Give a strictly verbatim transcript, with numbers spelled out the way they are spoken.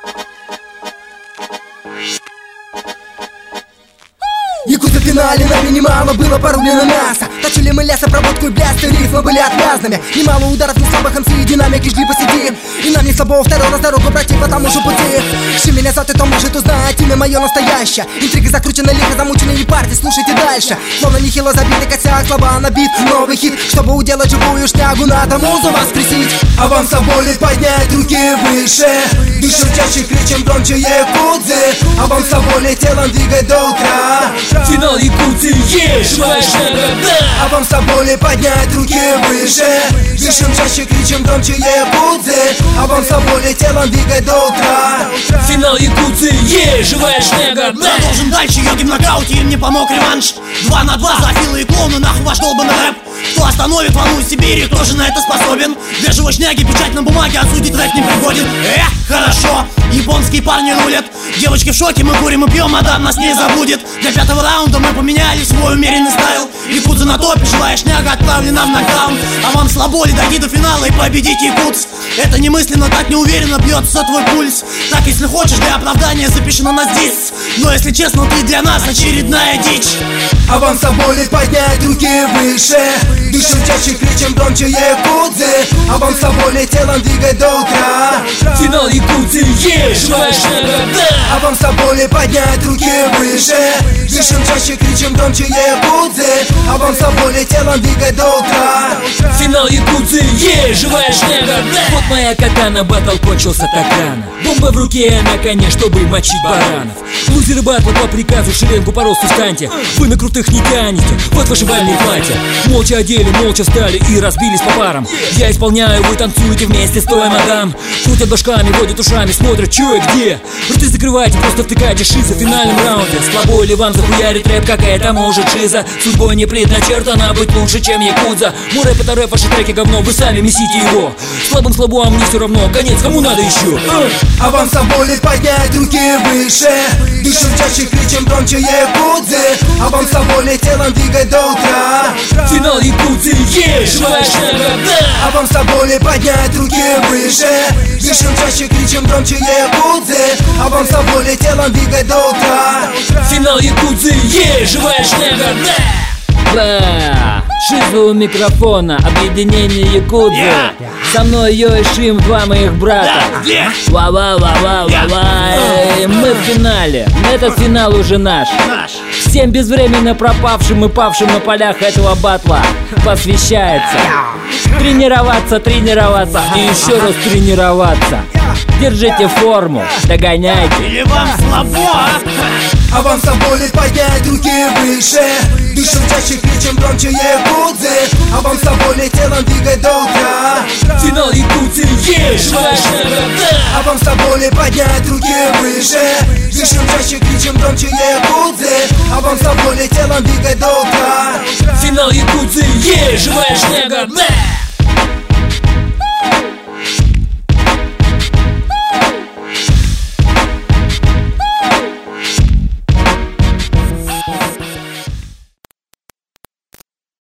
Якудза в финале нами немало было порублено мясо. Точили мы лесопроводку и блясты, рифмы были отвязными. Немало ударов, не слабых эм си, и динамики жгли посиди. И нам не слабо второй раз дорогу пройти по тому же пути. Шли меня за ты, то может узнать имя мое настоящее. Интрига закручена, лихо замученные партии, слушайте дальше. Словно нехило забитый косяк, слабо набит новый хит, чтобы уделать живую шнягу, надо музу воскресить. А вам соболи поднять руки выше, дышим чаще, кричим громче якудзы. А вам соболи телом двигать до утра. Финал якудзы, е, живая шнага, да! А вам соболи поднять руки выше, дышим чаще, кричим громче якудзы. А вам соболи телом двигать до утра. Финал якудзы, е, живая шнага, да! Продолжим дальше, йоги в нокауте, им не помог реванш. Два на два, зоофилы и клоуны, нахуй ваш долбанный рэп. Кто остановит волну Сибири, кто же на это способен? Две живой шняги, печать на бумаге, осудить рэп не пригоден. Эх, хорошо, японские парни рулят. Девочки в шоке, мы курим и пьем, мадам нас не забудет. Для пятого раунда мы поменяли свой умеренный стайл. Якудза на топе, живая шняга отправлена в нокдаун. А вам слабо ли дойти до финала и победить якудз? Это немысленно, так неуверенно бьется твой пульс. Так, если хочешь, для оправдания запиши на нас дисс. Но если честно, ты для нас очередная дичь. А вам соболи поднять руки выше, дышим чаще, кричим громче якудзы. А вам соболи телом двигать до утра. Финал якудзы, е, живая шнага, да! А вам соболи поднять руки выше, дышим чаще, кричим громче якудзы. А вам соболи телом двигать до утра. Финал якудзы, е, живая шнага, да! Вот моя катана, баттл кончился так рано. Бомба в руке, на коне, чтобы мочить баранов. Лузеры батла по приказу, шеренгу по росту встаньте. Вы на крутых не тянете, вот ваши бальные платья. Молча одели, молча встали и разбились по парам. Я исполняю, вы танцуете вместе, стоя, мадам. Крутят башками, водят ушами, смотрят, чё и где. Рты закрывайте, просто втыкайте шиза в финальном раунде. Слабо ли вам захуярит рэп, как это может шиза? Судьбой не предначертано быть лучше, чем якудза. Мой рэп это рэп, ваши треки говно, вы сами месите его. Слабым слабо, а мне все равно, конец, кому надо еще? А вам соболи поднять руки выше, дышим чаще, кричим громче якудзы. А вам соболи телом двигать до утра. Финал якудзы, е, живая шнага, да! А вам соболи поднять руки выше, дышим чаще, кричим громче якудзы. А вам соболи телом двигать до утра. Финал якудзы, е, живая шнага, да! Да, шиза у микрофона, объединение якудзы. Yeah. Со мной Йо и Шим, два моих брата. Yeah. Ва-ва-ва-ва-ва-ва. Мы в финале, этот финал уже наш. Наш. Всем безвременно пропавшим и павшим на полях этого батла посвящается. Тренироваться, тренироваться и еще раз тренироваться. Держите форму, догоняйте. Или вам слабо, а? А вам соболи поднять руки выше, дышим чаще, кричим громче якудзы. А вам соболи телом двигать до утра. Финал якудзы, е, живая шнага, да! А вам соболи поднять руки выше, дышим чаще, кричим громче якудзы. А вам соболи телом двигать до утра. Финал якудзы, е, живая шнага, да!